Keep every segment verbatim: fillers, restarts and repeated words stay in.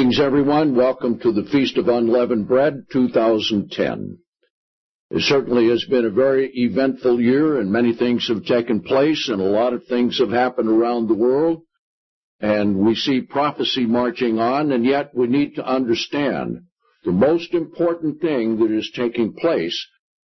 Greetings, everyone. Welcome to the Feast of Unleavened Bread two thousand ten. It certainly has been a very eventful year, and many things have taken place, and a lot of things have happened around the world. And we see prophecy marching on, and yet we need to understand the most important thing that is taking place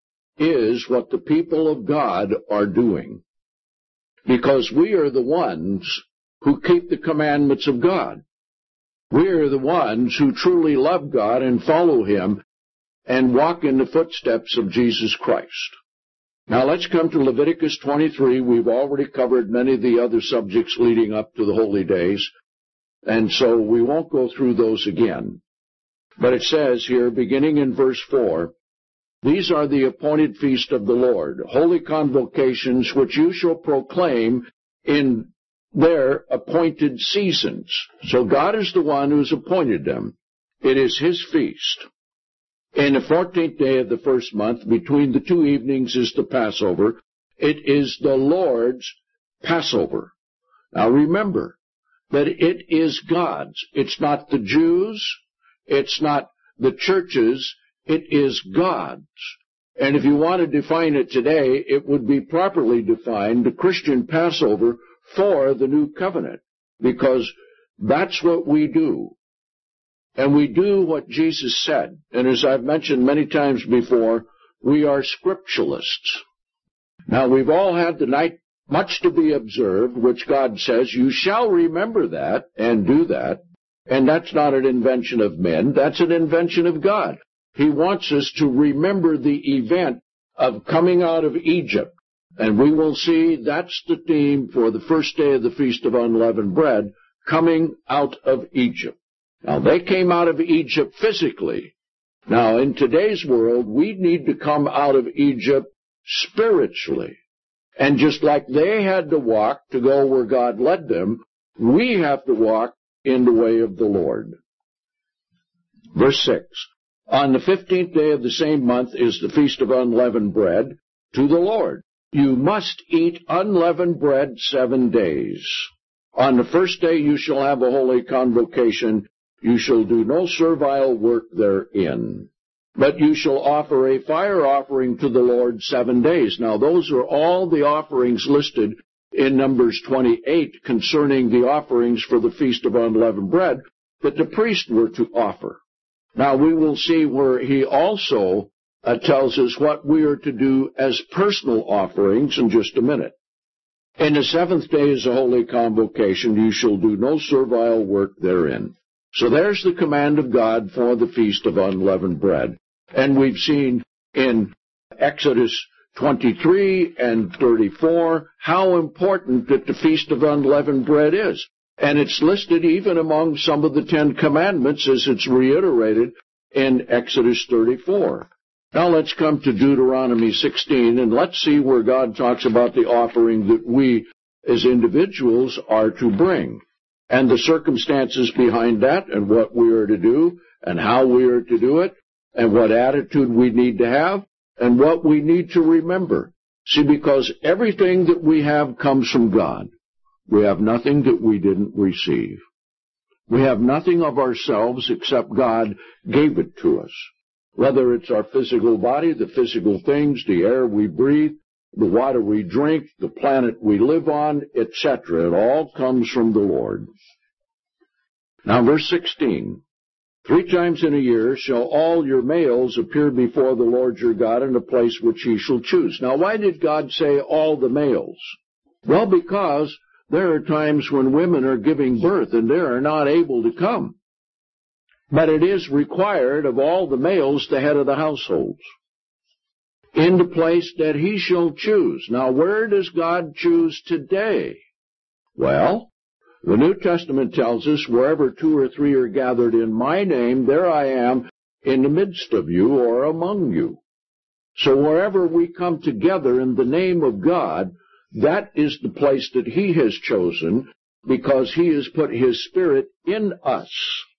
is what the people of God are doing. Because we are the ones who keep the commandments of God. We are the ones who truly love God and follow Him and walk in the footsteps of Jesus Christ. Now let's come to Leviticus twenty-three. We've already covered many of the other subjects leading up to the holy days, and so we won't go through those again. But it says here, beginning in verse four, "These are the appointed feast of the Lord, holy convocations which you shall proclaim in their appointed seasons." So God is the one who has appointed them. It is His feast. In the fourteenth day of the first month, between the two evenings, is the Passover. It is the Lord's Passover. Now remember that it is God's. It's not the Jews. It's not the churches. It is God's. And if you want to define it today, it would be properly defined, the Christian Passover for the new covenant, because that's what we do. And we do what Jesus said. And as I've mentioned many times before, we are scripturalists. Now, we've all had tonight much to be observed, which God says, you shall remember that and do that. And that's not an invention of men. That's an invention of God. He wants us to remember the event of coming out of Egypt. And we will see that's the theme for the first day of the Feast of Unleavened Bread, coming out of Egypt. Now, they came out of Egypt physically. Now, in today's world, we need to come out of Egypt spiritually. And just like they had to walk to go where God led them, we have to walk in the way of the Lord. Verse six, "On the fifteenth day of the same month is the Feast of Unleavened Bread to the Lord. You must eat unleavened bread seven days. On the first day you shall have a holy convocation. You shall do no servile work therein. But you shall offer a fire offering to the Lord seven days. Now those are all the offerings listed in Numbers twenty-eight concerning the offerings for the Feast of Unleavened Bread that the priests were to offer. Now we will see where he also uh, tells us what we are to do as personal offerings in just a minute. "In the seventh day is a holy convocation. You shall do no servile work therein." So there's the command of God for the Feast of Unleavened Bread. And we've seen in Exodus twenty-three and thirty-four how important that the Feast of Unleavened Bread is. And it's listed even among some of the Ten Commandments as it's reiterated in Exodus thirty-four. Now let's come to Deuteronomy sixteen, and let's see where God talks about the offering that we as individuals are to bring, and the circumstances behind that, and what we are to do, and how we are to do it, and what attitude we need to have, and what we need to remember. See, because everything that we have comes from God. We have nothing that we didn't receive. We have nothing of ourselves except God gave it to us. Whether it's our physical body, the physical things, the air we breathe, the water we drink, the planet we live on, et cetera. It all comes from the Lord. Now, verse sixteen. "Three times in a year shall all your males appear before the Lord your God in a place which he shall choose." Now, why did God say all the males? Well, because there are times when women are giving birth and they are not able to come. But it is required of all the males, the head of the households, in the place that he shall choose. Now, where does God choose today? Well, the New Testament tells us, "Wherever two or three are gathered in my name, there I am in the midst of you," or among you. So wherever we come together in the name of God, that is the place that he has chosen, because he has put his Spirit in us.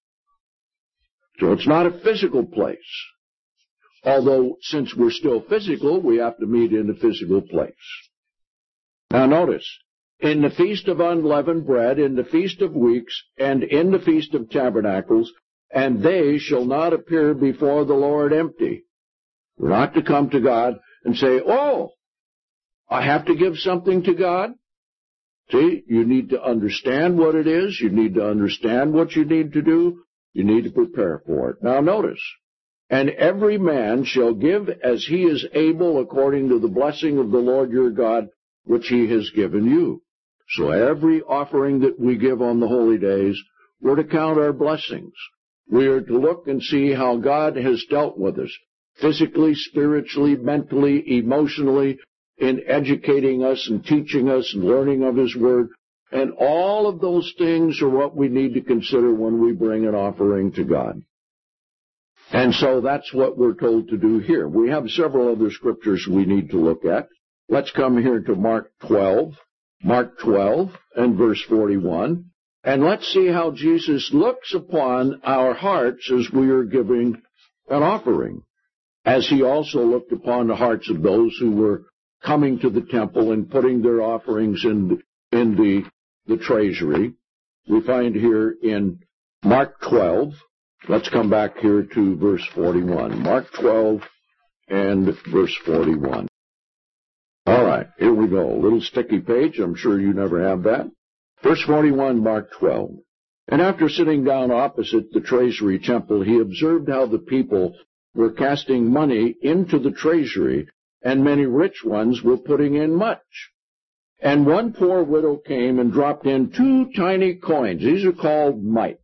So it's not a physical place. Although, since we're still physical, we have to meet in a physical place. Now notice, in the Feast of Unleavened Bread, in the Feast of Weeks, and in the Feast of Tabernacles, and they shall not appear before the Lord empty. We're not to come to God and say, oh, I have to give something to God. See, you need to understand what it is. You need to understand what you need to do. You need to prepare for it. Now notice, and every man shall give as he is able according to the blessing of the Lord your God, which he has given you. So every offering that we give on the holy days, we're to count our blessings. We are to look and see how God has dealt with us, physically, spiritually, mentally, emotionally, in educating us and teaching us and learning of His Word. And all of those things are what we need to consider when we bring an offering to God. And so that's what we're told to do here. We have several other scriptures we need to look at. Let's come here to Mark twelve, Mark twelve and verse forty-one. And let's see how Jesus looks upon our hearts as we are giving an offering, as He also looked upon the hearts of those who were coming to the temple and putting their offerings in, in the, the treasury. We find here in Mark twelve, let's come back here to verse forty-one. Mark twelve and verse forty-one. All right, here we go. A little sticky page. I'm sure you never have that. Verse forty-one, Mark twelve. And after sitting down opposite the treasury temple, he observed how the people were casting money into the treasury, and many rich ones were putting in much. And one poor widow came and dropped in two tiny coins. These are called mites,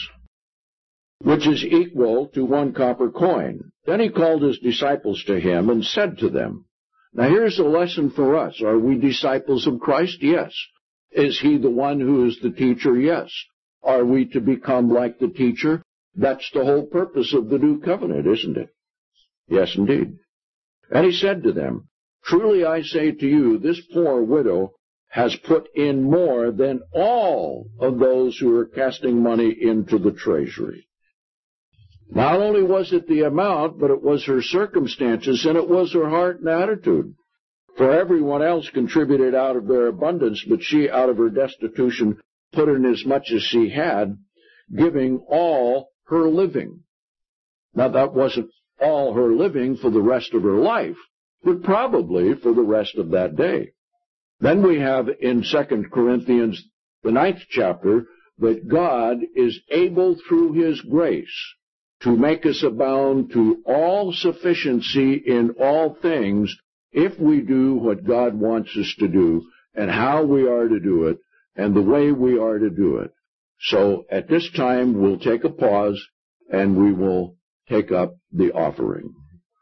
which is equal to one copper coin. Then he called his disciples to him and said to them, now here's a lesson for us. Are we disciples of Christ? Yes. Is He the one who is the teacher? Yes. Are we to become like the teacher? That's the whole purpose of the new covenant, isn't it? Yes, indeed. And he said to them, truly I say to you, this poor widow has put in more than all of those who are casting money into the treasury. Not only was it the amount, but it was her circumstances, and it was her heart and attitude. For everyone else contributed out of their abundance, but she out of her destitution put in as much as she had, giving all her living. Now that wasn't all her living for the rest of her life, but probably for the rest of that day. Then we have in Second Corinthians, the ninth chapter, that God is able through His grace to make us abound to all sufficiency in all things if we do what God wants us to do, and how we are to do it, and the way we are to do it. So at this time, we'll take a pause, and we will take up the offering.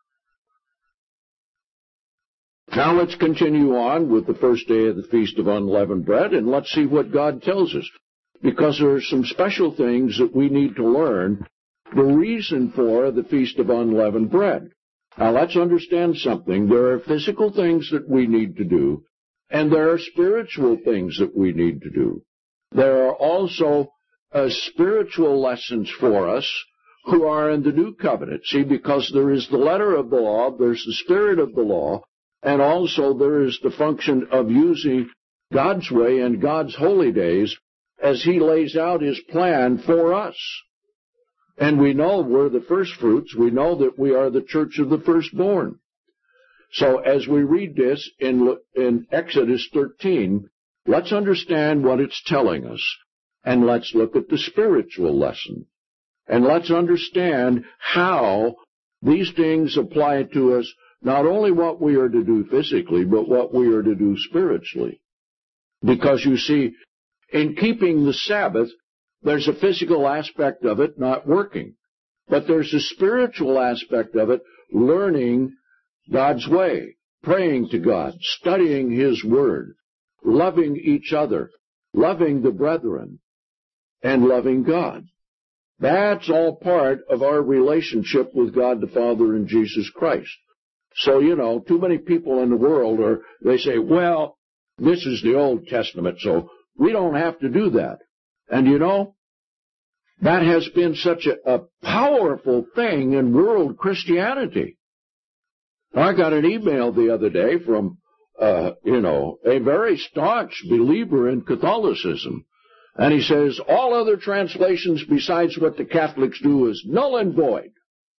Now let's continue on with the first day of the Feast of Unleavened Bread, and let's see what God tells us, because there are some special things that we need to learn, the reason for the Feast of Unleavened Bread. Now let's understand something. There are physical things that we need to do, and there are spiritual things that we need to do. There are also uh, spiritual lessons for us who are in the new covenant. See, because there is the letter of the law, there's the spirit of the law, and also there is the function of using God's way and God's holy days as He lays out His plan for us. And we know we're the first fruits. We know that we are the church of the firstborn. So as we read this in, in Exodus thirteen, let's understand what it's telling us. And let's look at the spiritual lesson. And let's understand how these things apply to us, not only what we are to do physically, but what we are to do spiritually. Because you see, in keeping the Sabbath, there's a physical aspect of it not working. But there's a spiritual aspect of it, learning God's way, praying to God, studying His Word, loving each other, loving the brethren, and loving God. That's all part of our relationship with God the Father and Jesus Christ. So, you know, too many people in the world are, they say, well, this is the Old Testament, so we don't have to do that. And you know, that has been such a, a powerful thing in world Christianity. I got an email the other day from, uh, you know, a very staunch believer in Catholicism. And he says, all other translations besides what the Catholics do is null and void.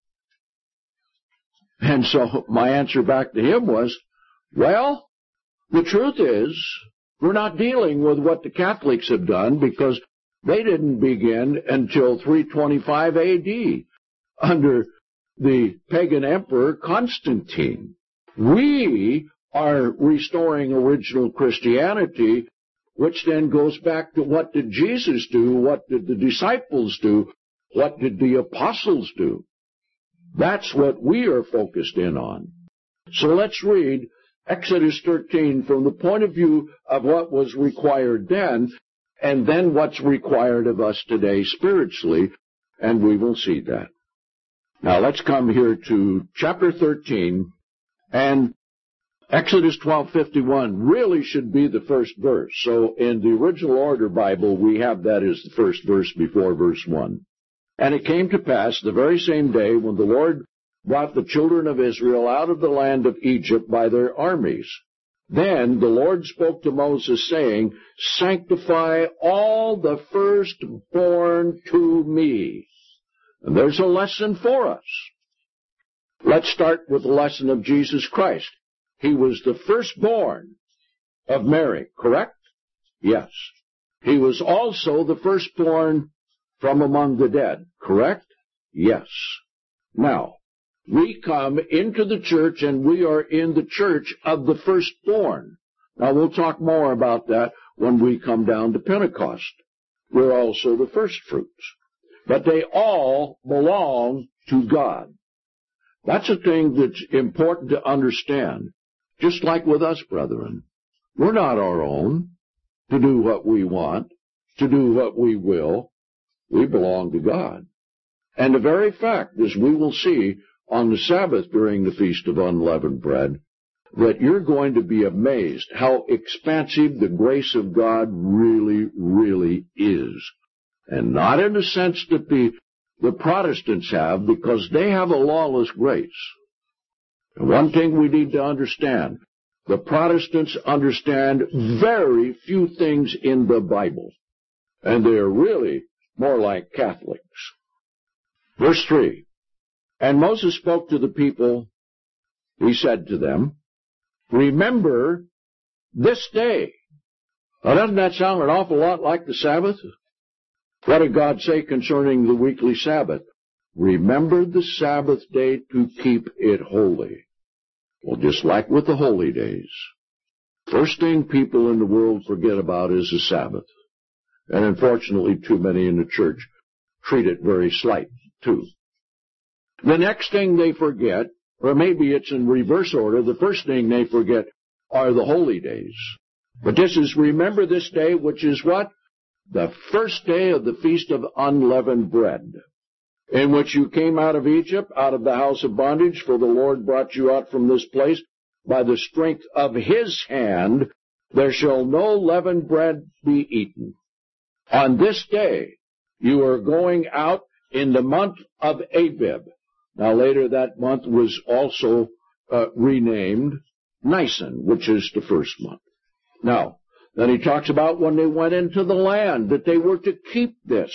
And so my answer back to him was, well, the truth is, we're not dealing with what the Catholics have done because they didn't begin until three twenty-five A D under the pagan emperor Constantine. We are restoring original Christianity, which then goes back to what did Jesus do, what did the disciples do, what did the apostles do. That's what we are focused in on. So let's read Exodus thirteen from the point of view of what was required then, and then what's required of us today spiritually, and we will see that. Now let's come here to chapter thirteen, and Exodus twelve fifty-one really should be the first verse. So in the original order Bible, we have that as the first verse before verse one. And it came to pass the very same day when the Lord brought the children of Israel out of the land of Egypt by their armies. Then the Lord spoke to Moses, saying, sanctify all the firstborn to me. And there's a lesson for us. Let's start with the lesson of Jesus Christ. He was the firstborn of Mary, correct? Yes. He was also the firstborn from among the dead, correct? Yes. Now, we come into the church and we are in the church of the firstborn. Now, we'll talk more about that when we come down to Pentecost. We're also the firstfruits. But they all belong to God. That's a thing that's important to understand. Just like with us, brethren. We're not our own to do what we want, to do what we will. We belong to God. And the very fact, as we will see on the Sabbath during the Feast of Unleavened Bread, that you're going to be amazed how expansive the grace of God really, really is. And not in the sense that the, the Protestants have, because they have a lawless grace. And one thing we need to understand, the Protestants understand very few things in the Bible. And they are really more like Catholics. Verse three, and Moses spoke to the people, he said to them, remember this day. Now, doesn't that sound an awful lot like the Sabbath? What did God say concerning the weekly Sabbath? Remember the Sabbath day to keep it holy. Well, just like with the holy days. First thing people in the world forget about is the Sabbath. And unfortunately, too many in the church treat it very slight, too. The next thing they forget, or maybe it's in reverse order, the first thing they forget are the holy days. But this is, remember this day, which is what? The first day of the Feast of Unleavened Bread, in which you came out of Egypt, out of the house of bondage, for the Lord brought you out from this place by the strength of his hand. There shall no leavened bread be eaten. On this day, you are going out in the month of Abib. Now, later that month was also uh, renamed Nisan, which is the first month. Now, then he talks about when they went into the land, that they were to keep this.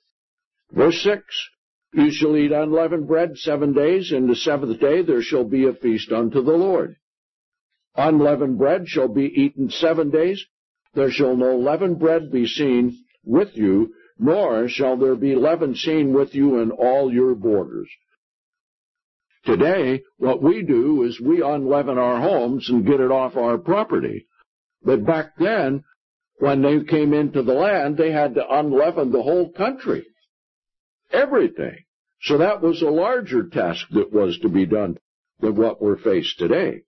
Verse six, you shall eat unleavened bread seven days, and the seventh day there shall be a feast unto the Lord. Unleavened bread shall be eaten seven days. There shall no leavened bread be seen with you, nor shall there be leaven seen with you in all your borders. Today, what we do is we unleaven our homes and get it off our property. But back then, when they came into the land, they had to unleaven the whole country. Everything. So that was a larger task that was to be done than what we're faced today.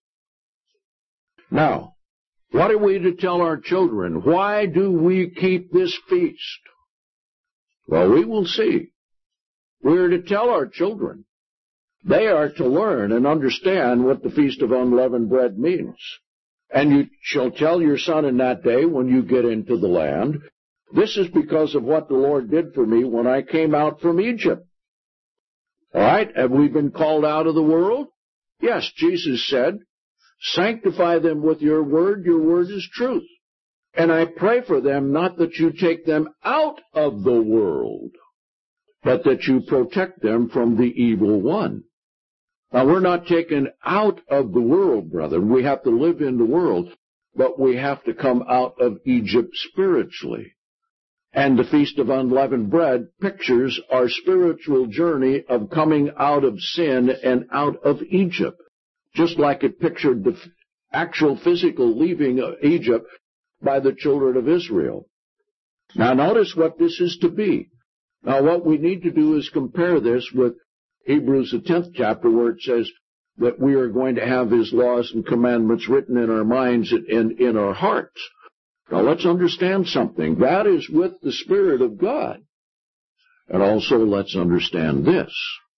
Now, what are we to tell our children? Why do we keep this feast? Well, we will see. We're to tell our children. They are to learn and understand what the Feast of Unleavened Bread means. And you shall tell your son in that day when you get into the land, this is because of what the Lord did for me when I came out from Egypt. All right, have we been called out of the world? Yes, Jesus said, sanctify them with your word, your word is truth. And I pray for them, not that you take them out of the world, but that you protect them from the evil one. Now, we're not taken out of the world, brethren. We have to live in the world, but we have to come out of Egypt spiritually. And the Feast of Unleavened Bread pictures our spiritual journey of coming out of sin and out of Egypt, just like it pictured the actual physical leaving of Egypt by the children of Israel. Now, notice what this is to be. Now, what we need to do is compare this with Hebrews, the tenth chapter, where it says that we are going to have His laws and commandments written in our minds and in our hearts. Now, let's understand something. That is with the Spirit of God. And also, let's understand this.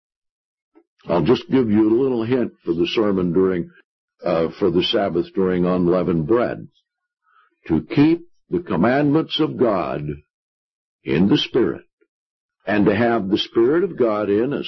I'll just give you a little hint for the sermon during, uh, for the Sabbath during unleavened bread. To keep the commandments of God in the Spirit, and to have the Spirit of God in us,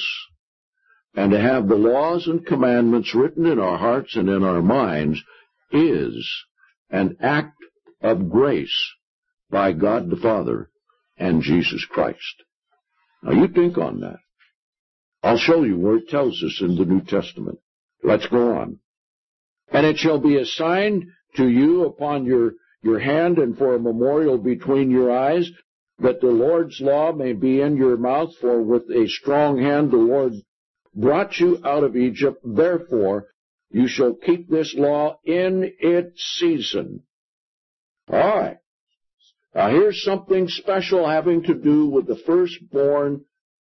and to have the laws and commandments written in our hearts and in our minds, is an act of grace by God the Father and Jesus Christ. Now you think on that. I'll show you where it tells us in the New Testament. Let's go on. And it shall be a sign to you upon your, your hand and for a memorial between your eyes, that the Lord's law may be in your mouth, for with a strong hand the Lord brought you out of Egypt. Therefore you shall keep this law in its season. All right. Now here's something special having to do with the firstborn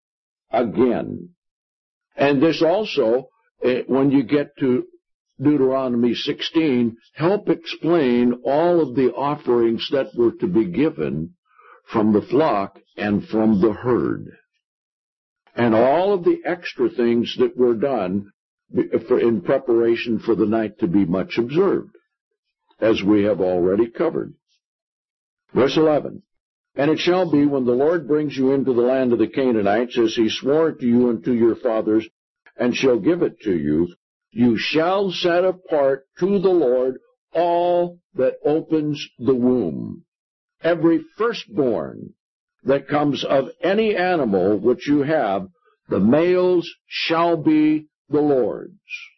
again. And this also, when you get to Deuteronomy sixteen, help explain all of the offerings that were to be given from the flock and from the herd, and all of the extra things that were done in preparation for the night to be much observed, as we have already covered. Verse eleven, and it shall be when the Lord brings you into the land of the Canaanites, as He swore to you and to your fathers, and shall give it to you, you shall set apart to the Lord all that opens the womb. Every firstborn that comes of any animal which you have, the males shall be the Lord's.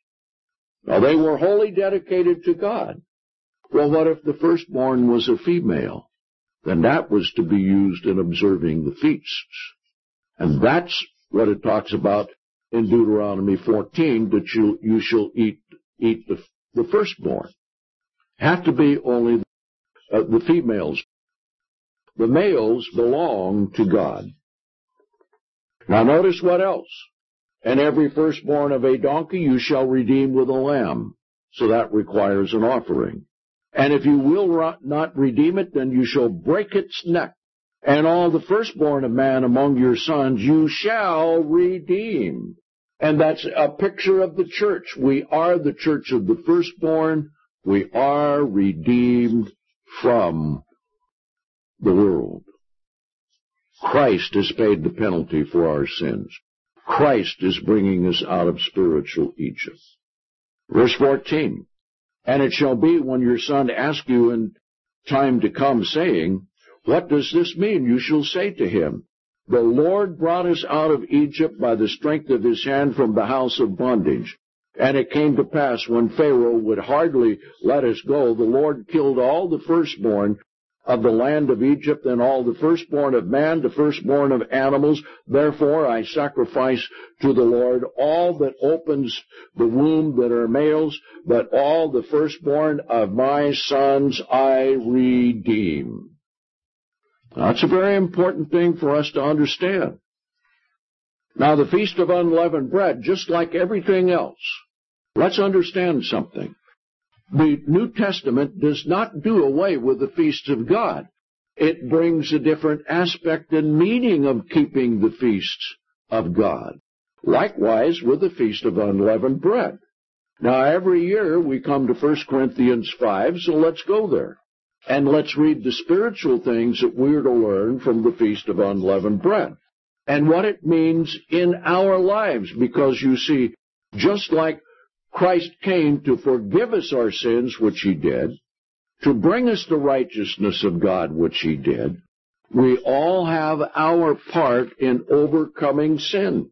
Now they were wholly dedicated to God. Well, what if the firstborn was a female? Then that was to be used in observing the feasts. And that's what it talks about in Deuteronomy fourteen, that you, you shall eat, eat the, the firstborn. Have to be only uh, the females. The males belong to God. Now notice what else. And every firstborn of a donkey you shall redeem with a lamb. So that requires an offering. And if you will not redeem it, then you shall break its neck. And all the firstborn of man among your sons you shall redeem. And that's a picture of the church. We are the church of the firstborn. We are redeemed from the world. Christ has paid the penalty for our sins. Christ is bringing us out of spiritual Egypt. Verse fourteen, and it shall be when your son asks you in time to come, saying, what does this mean? You shall say to him, the Lord brought us out of Egypt by the strength of His hand from the house of bondage. And it came to pass, when Pharaoh would hardly let us go, the Lord killed all the firstborn of the land of Egypt, and all the firstborn of man, the firstborn of animals. Therefore I sacrifice to the Lord all that opens the womb that are males, but all the firstborn of my sons I redeem. That's a very important thing for us to understand. Now, the Feast of Unleavened Bread, just like everything else, let's understand something. The New Testament does not do away with the feasts of God. It brings a different aspect and meaning of keeping the feasts of God. Likewise with the Feast of Unleavened Bread. Now, every year we come to First Corinthians five, so let's go there. And let's read the spiritual things that we're to learn from the Feast of Unleavened Bread, and what it means in our lives. Because you see, just like Christ came to forgive us our sins, which He did, to bring us the righteousness of God, which he did, we all have our part in overcoming sin.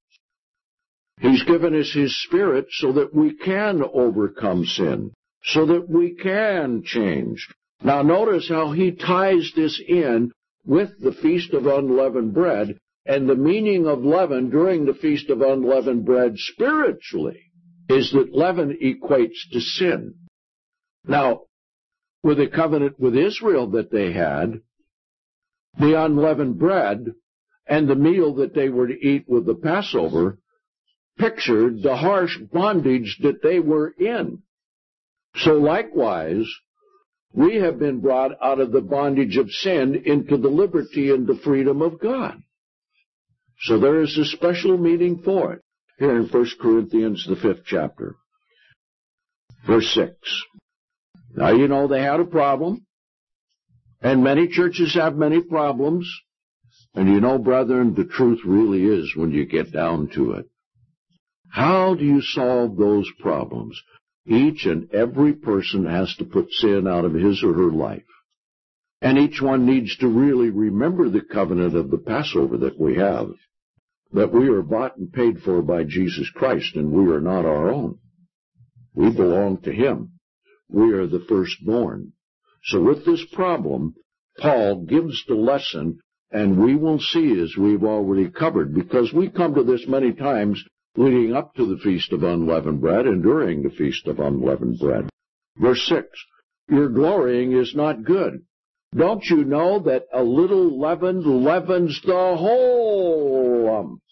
He's given us his Spirit so that we can overcome sin, so that we can change. Now notice how he ties this in with the Feast of Unleavened Bread and the meaning of leaven during the Feast of Unleavened Bread spiritually is that leaven equates to sin. Now, with the covenant with Israel that they had, the unleavened bread and the meal that they were to eat with the Passover pictured the harsh bondage that they were in. So likewise, we have been brought out of the bondage of sin into the liberty and the freedom of God. So there is a special meaning for it here in First Corinthians, the fifth chapter, verse six. Now, you know, they had a problem, and many churches have many problems, and you know, brethren, the truth really is when you get down to it. How do you solve those problems? Each and every person has to put sin out of his or her life. And each one needs to really remember the covenant of the Passover that we have, that we are bought and paid for by Jesus Christ, and we are not our own. We belong to him. We are the firstborn. So with this problem, Paul gives the lesson, and we will see as we've already covered, because we come to this many times leading up to the Feast of Unleavened Bread and during the Feast of Unleavened Bread. Verse six, your glorying is not good. Don't you know that a little leaven leavens the whole lump?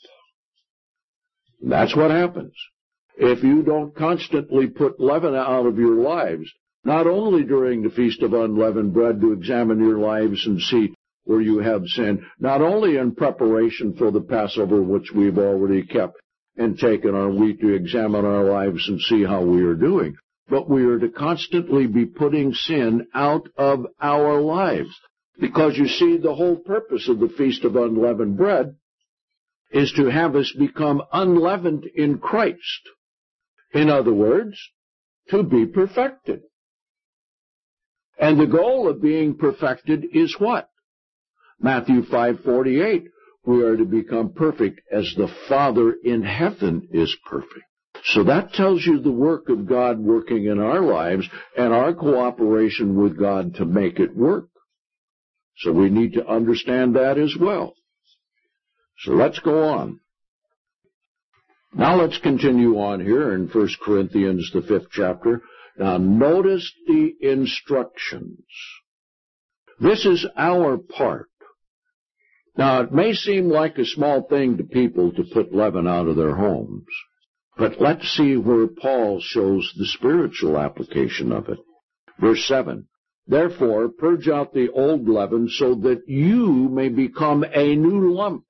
That's what happens. If you don't constantly put leaven out of your lives, not only during the Feast of Unleavened Bread to examine your lives and see where you have sin, not only in preparation for the Passover, which we've already kept and taken our week to examine our lives and see how we are doing, but we are to constantly be putting sin out of our lives. Because you see, the whole purpose of the Feast of Unleavened Bread is to have us become unleavened in Christ. In other words, to be perfected. And the goal of being perfected is what? Matthew five forty-eight, we are to become perfect as the Father in heaven is perfect. So that tells you the work of God working in our lives and our cooperation with God to make it work. So we need to understand that as well. So let's go on. Now let's continue on here in First Corinthians, the fifth chapter. Now notice the instructions. This is our part. Now it may seem like a small thing to people to put leaven out of their homes, but let's see where Paul shows the spiritual application of it. Verse seven, therefore purge out the old leaven so that you may become a new lump,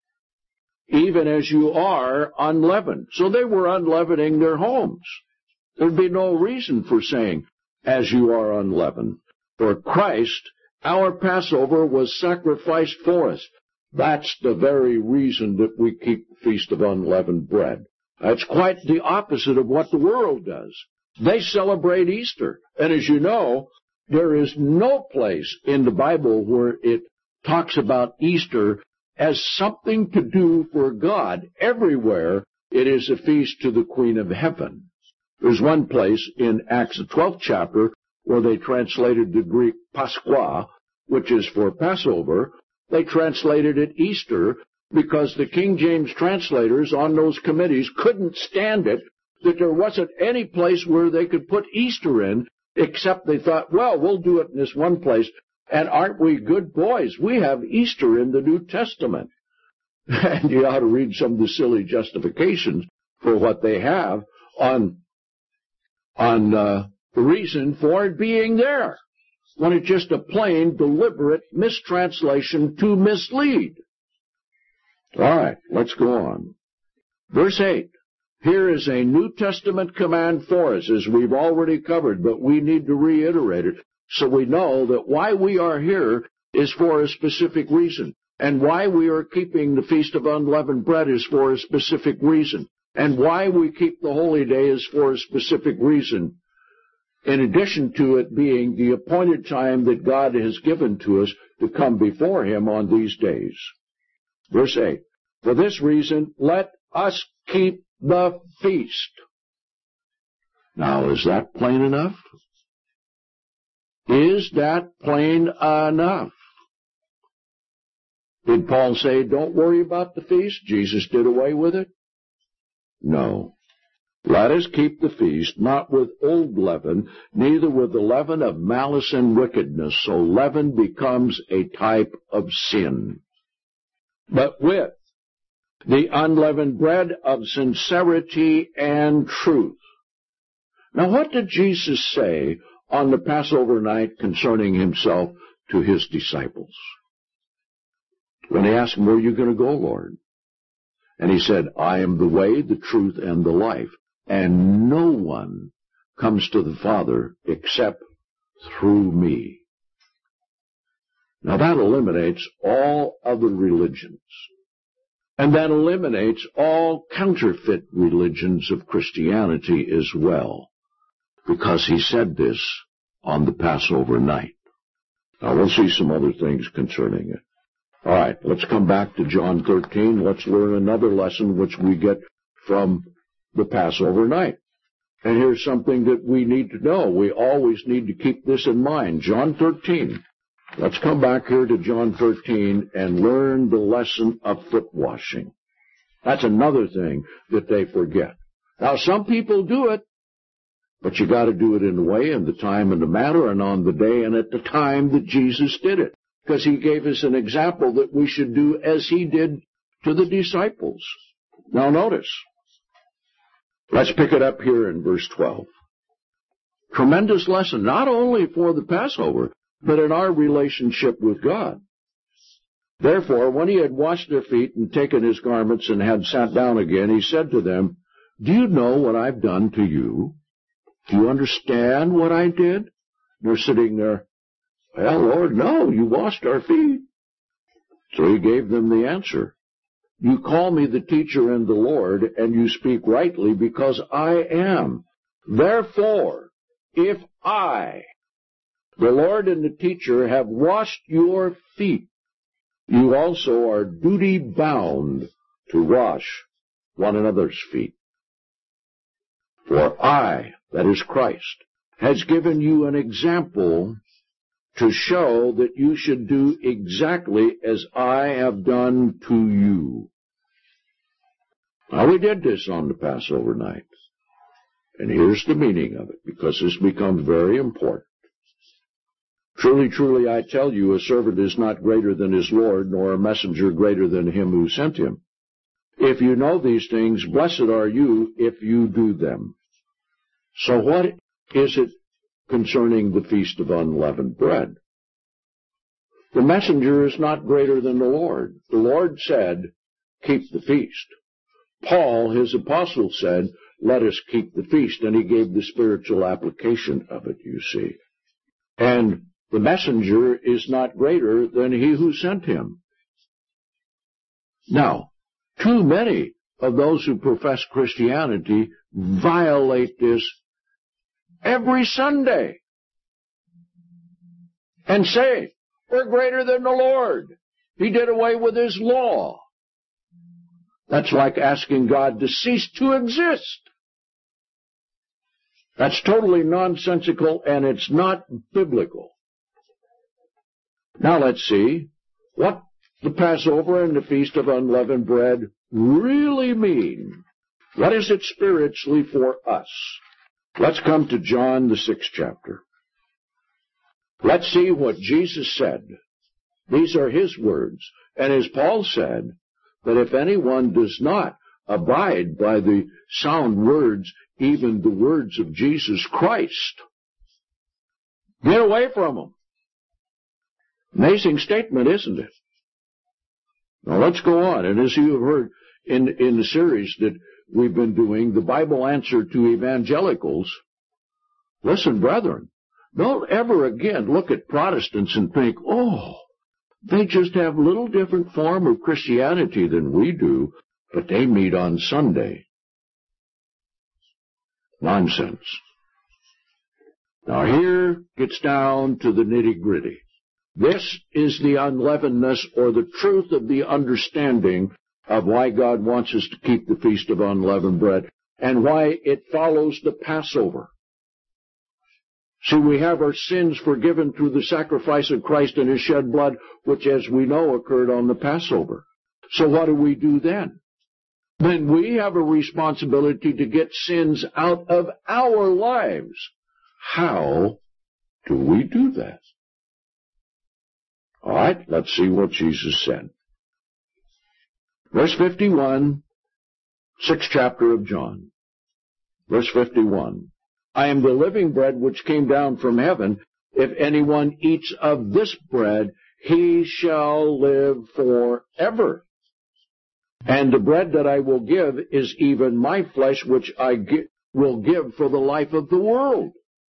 even as you are unleavened. So they were unleavening their homes. There'd be no reason for saying, as you are unleavened. For Christ, our Passover, was sacrificed for us. That's the very reason that we keep the Feast of Unleavened Bread. That's quite the opposite of what the world does. They celebrate Easter. And as you know, there is no place in the Bible where it talks about Easter as something to do for God. Everywhere it is a feast to the Queen of Heaven. There's one place in Acts, the twelfth chapter, where they translated the Greek Pascha, which is for Passover. They translated it Easter because the King James translators on those committees couldn't stand it that there wasn't any place where they could put Easter in, except they thought, well, we'll do it in this one place. And aren't we good boys? We have Easter in the New Testament. And you ought to read some of the silly justifications for what they have on, on uh, the reason for it being there, when it's just a plain, deliberate mistranslation to mislead. All right, let's go on. Verse eight. Here is a New Testament command for us, as we've already covered, but we need to reiterate it so we know that why we are here is for a specific reason, and why we are keeping the Feast of Unleavened Bread is for a specific reason, and why we keep the Holy Day is for a specific reason. in addition to it being the appointed time that God has given to us to come before Him on these days. Verse eight, for this reason, let us keep the feast. Now, is that plain enough? Is that plain enough? Did Paul say, don't worry about the feast? Jesus did away with it? No. Let us keep the feast, not with old leaven, neither with the leaven of malice and wickedness, so leaven becomes a type of sin, but with the unleavened bread of sincerity and truth. Now, what did Jesus say on the Passover night concerning Himself to His disciples? When they asked Him, where are you going to go, Lord? And He said, I am the way, the truth, and the life. And no one comes to the Father except through me. Now that eliminates all other religions. And that eliminates all counterfeit religions of Christianity as well. Because He said this on the Passover night. Now we'll see some other things concerning it. All right, let's come back to John thirteen. Let's learn another lesson which we get from the Passover night. And here's something that we need to know. We always need to keep this in mind. John thirteen. Let's come back here to John thirteen and learn the lesson of foot washing. That's another thing that they forget. Now, some people do it, but you got to do it in the way and the time and the manner and on the day and at the time that Jesus did it. Because He gave us an example that we should do as He did to the disciples. Now notice, let's pick it up here in verse twelve. Tremendous lesson, not only for the Passover, but in our relationship with God. Therefore, when He had washed their feet and taken His garments and had sat down again, He said to them, do you know what I've done to you? Do you understand what I did? They're sitting there, well, Lord, no, you washed our feet. So He gave them the answer. You call me the teacher and the Lord, and you speak rightly because I am. Therefore, if I, the Lord and the teacher, have washed your feet, you also are duty bound to wash one another's feet. For I, that is Christ, has given you an example to show that you should do exactly as I have done to you. Now, we did this on the Passover night. And here's the meaning of it, because this becomes very important. Truly, truly, I tell you, a servant is not greater than his Lord, nor a messenger greater than him who sent him. If you know these things, blessed are you if you do them. So what is it concerning the Feast of Unleavened Bread? The messenger is not greater than the Lord. The Lord said, keep the feast. Paul, his apostle, said, let us keep the feast, and he gave the spiritual application of it, you see. And the messenger is not greater than he who sent him. Now, too many of those who profess Christianity violate this every Sunday and say, we're greater than the Lord. He did away with His law. That's like asking God to cease to exist. That's totally nonsensical, and it's not biblical. Now let's see what the Passover and the Feast of Unleavened Bread really mean. What is it spiritually for us? Let's come to John, the sixth chapter. Let's see what Jesus said. These are His words. And as Paul said, that if anyone does not abide by the sound words, even the words of Jesus Christ, get away from them. Amazing statement, isn't it? Now let's go on. And as you have heard in, in the series that we've been doing, the Bible Answer to Evangelicals, listen, brethren, don't ever again look at Protestants and think, oh, they just have a little different form of Christianity than we do, but they meet on Sunday. Nonsense. Now here gets down to the nitty-gritty. This is the unleavenedness or the truth of the understanding of why God wants us to keep the Feast of Unleavened Bread and why it follows the Passover. See, we have our sins forgiven through the sacrifice of Christ and His shed blood, which, as we know, occurred on the Passover. So what do we do then? Then we have a responsibility to get sins out of our lives. How do we do that? All right, let's see what Jesus said. Verse fifty-one, sixth chapter of John. Verse fifty-one. I am the living bread which came down from heaven. If anyone eats of this bread, he shall live forever. And the bread that I will give is even my flesh, which I gi- will give for the life of the world.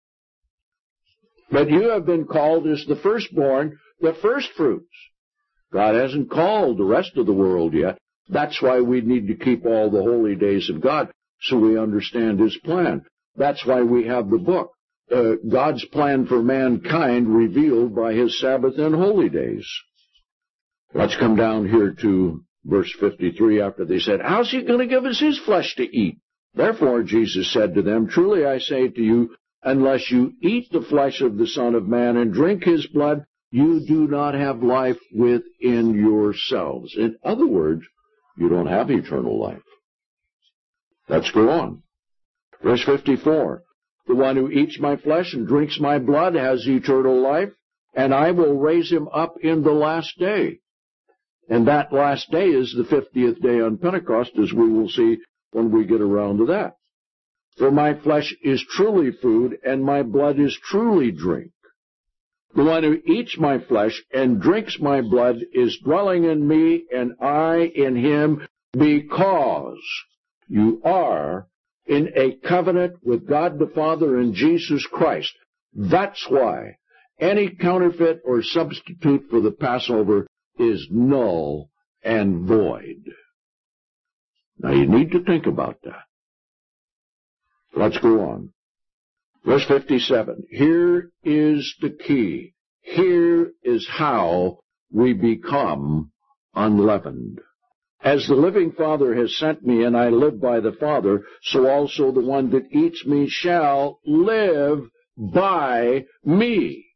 But you have been called as the firstborn, the firstfruits. God hasn't called the rest of the world yet. That's why we need to keep all the holy days of God, so we understand His plan. That's why we have the book, uh, God's plan for mankind revealed by His Sabbath and holy days. Let's come down here to verse fifty-three after they said, how's He going to give us His flesh to eat? Therefore Jesus said to them, truly I say to you, unless you eat the flesh of the Son of Man and drink His blood, you do not have life within yourselves. In other words, you don't have eternal life. Let's go on. Verse fifty-four, the one who eats my flesh and drinks my blood has eternal life, and I will raise him up in the last day. And that last day is the fiftieth day on Pentecost, as we will see when we get around to that. For my flesh is truly food, and my blood is truly drink. The one who eats my flesh and drinks my blood is dwelling in me, and I in him, because you are in a covenant with God the Father and Jesus Christ. That's why any counterfeit or substitute for the Passover is null and void. Now you need to think about that. Let's go on. Verse fifty-seven. Here is the key. Here is how we become unleavened. As the living Father has sent me, and I live by the Father, so also the one that eats me shall live by me.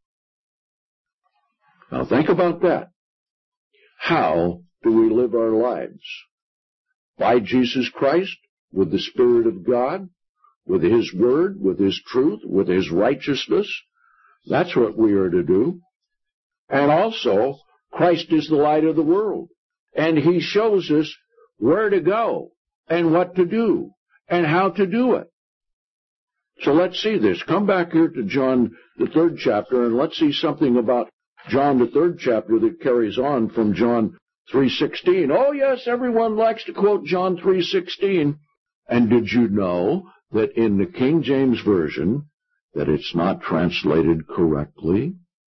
Now think about that. How do we live our lives? By Jesus Christ, with the Spirit of God, with His Word, with His truth, with His righteousness. That's what we are to do. And also, Christ is the light of the world. And He shows us where to go and what to do and how to do it. So let's see this. Come back here to John, the third chapter, and let's see something about John, the third chapter, that carries on from John three sixteen. Oh, yes, everyone likes to quote John three sixteen. And did you know that in the King James Version that it's not translated correctly?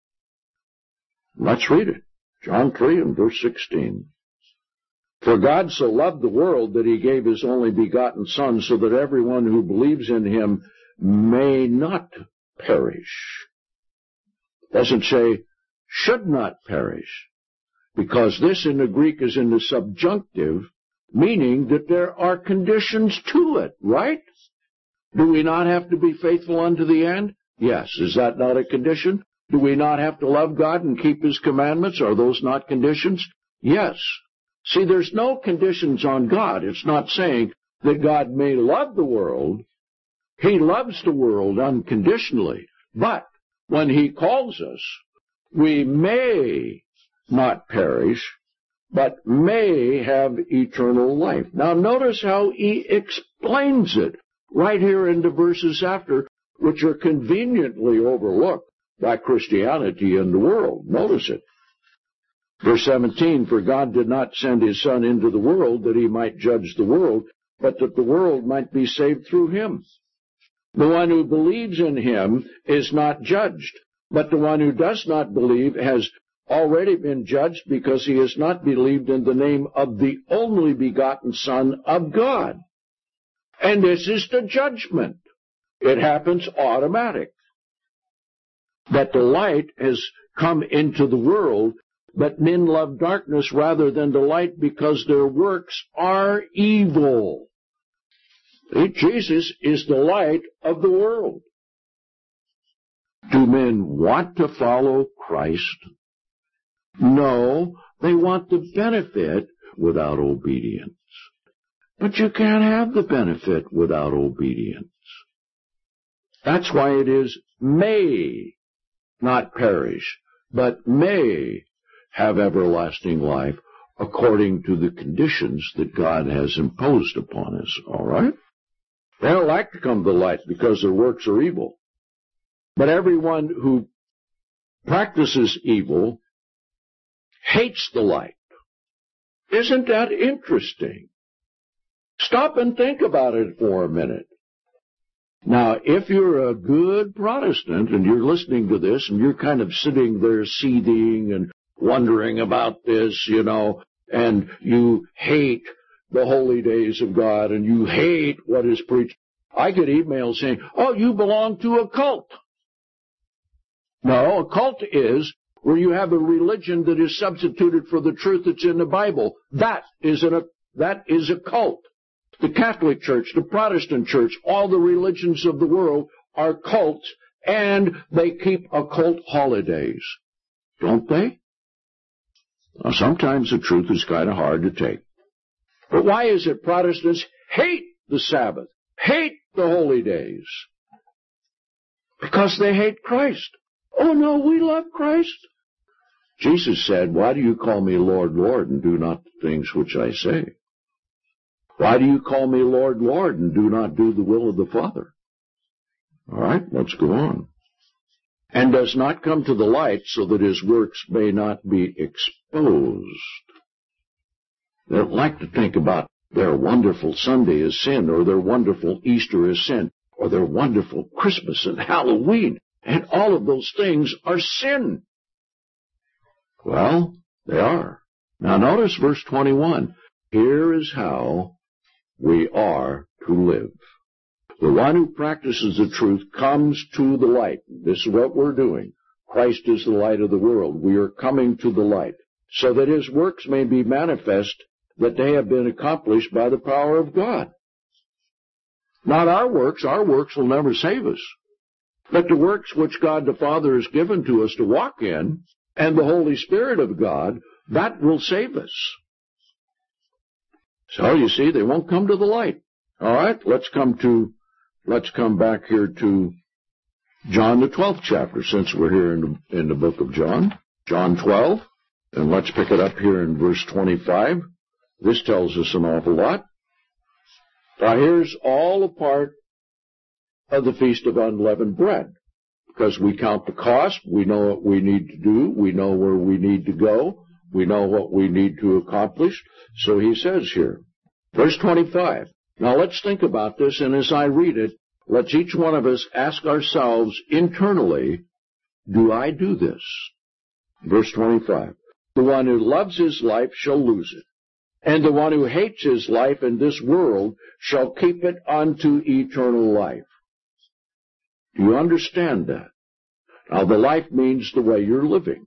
Let's read it. John three and verse sixteen. For God so loved the world that He gave His only begotten Son, so that everyone who believes in Him may not perish. It doesn't say should not perish, because this in the Greek is in the subjunctive, meaning that there are conditions to it, right? Do we not have to be faithful unto the end? Yes. Is that not a condition? Do we not have to love God and keep His commandments? Are those not conditions? Yes. See, there's no conditions on God. It's not saying that God may love the world. He loves the world unconditionally. But when He calls us, we may not perish, but may have eternal life. Now notice how He explains it right here in the verses after, which are conveniently overlooked by Christianity and the world. Notice it. Verse seventeen, for God did not send His Son into the world that He might judge the world, but that the world might be saved through Him. The one who believes in Him is not judged, but the one who does not believe has already been judged, because he has not believed in the name of the only begotten Son of God. And this is the judgment. It happens automatic. that the light has come into the world, but men love darkness rather than the light because their works are evil. See, Jesus is the light of the world. Do men want to follow Christ? No, they want the benefit without obedience. But you can't have the benefit without obedience. That's why it is may not perish, but may have everlasting life according to the conditions that God has imposed upon us. All right? They don't like to come to the light because their works are evil. But everyone who practices evil hates the light. Isn't that interesting? Stop and think about it for a minute. Now, if you're a good Protestant and you're listening to this and you're kind of sitting there seething and wondering about this, you know, and you hate the holy days of God and you hate what is preached, I get emails saying, oh, you belong to a cult. No, a cult is where you have a religion that is substituted for the truth that's in the Bible. That is, an, a, that is a cult. The Catholic Church, the Protestant Church, all the religions of the world are cults, and they keep occult holidays. Don't they? Now, sometimes the truth is kind of hard to take. But why is it Protestants hate the Sabbath, hate the holy days? Because they hate Christ. Oh, no, we love Christ. Jesus said, why do you call me Lord, Lord, and do not the things which I say? Why do you call me Lord, Lord, and do not do the will of the Father? All right, let's go on. And does not come to the light so that his works may not be exposed. They don't like to think about their wonderful Sunday as sin, or their wonderful Easter as sin, or their wonderful Christmas and Halloween. And all of those things are sin. Well, they are. Now notice verse twenty-one. Here is how we are to live. The one who practices the truth comes to the light. This is what we're doing. Christ is the light of the world. We are coming to the light, so that his works may be manifest, that they have been accomplished by the power of God. Not our works. Our works will never save us. But the works which God the Father has given to us to walk in, and the Holy Spirit of God, that will save us. So you see, they won't come to the light. All right, let's come to, let's come back here to John the twelfth chapter, since we're here in the, in the book of John. John twelve, and let's pick it up here in verse twenty-five. This tells us an awful lot. Now here's all a part of the Feast of Unleavened Bread, because we count the cost, we know what we need to do, we know where we need to go, we know what we need to accomplish. So he says here, verse twenty-five, now let's think about this, and as I read it, let's each one of us ask ourselves internally, do I do this? Verse twenty-five, the one who loves his life shall lose it, and the one who hates his life in this world shall keep it unto eternal life. Do you understand that? Now, the life means the way you're living.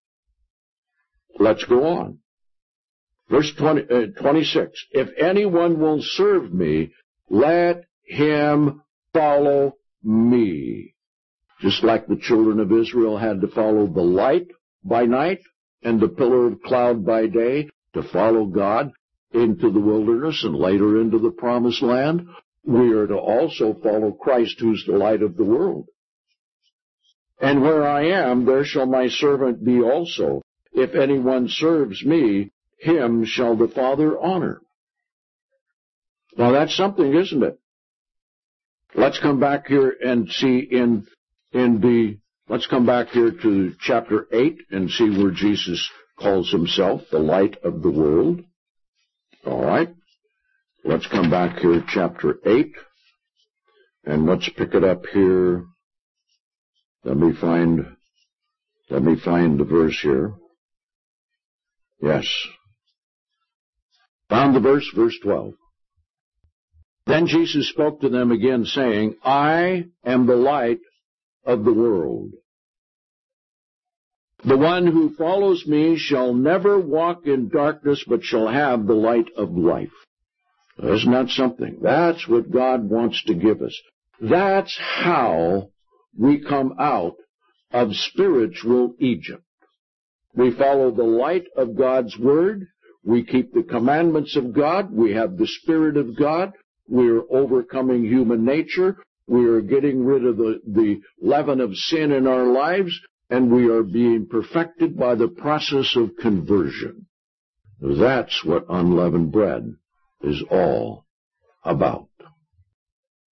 Let's go on. Verse twenty, uh, twenty-six. If anyone will serve me, let him follow me. Just like the children of Israel had to follow the light by night and the pillar of cloud by day to follow God into the wilderness and later into the promised land, we are to also follow Christ, who's the light of the world. And where I am, there shall my servant be also. If anyone serves me, him shall the Father honor. Now that's something, isn't it? Let's come back here and see in, in the, let's come back here to chapter eight and see where Jesus calls himself the light of the world. All right. Let's come back here to chapter eight, and let's pick it up here. Let me find, let me find the verse here. Yes. Found the verse, verse twelve. Then Jesus spoke to them again, saying, I am the light of the world. The one who follows me shall never walk in darkness, but shall have the light of life. Isn't that something? That's what God wants to give us. That's how we come out of spiritual Egypt. We follow the light of God's Word. We keep the commandments of God. We have the Spirit of God. We are overcoming human nature. We are getting rid of the, the leaven of sin in our lives, and we are being perfected by the process of conversion. That's what unleavened bread is all about.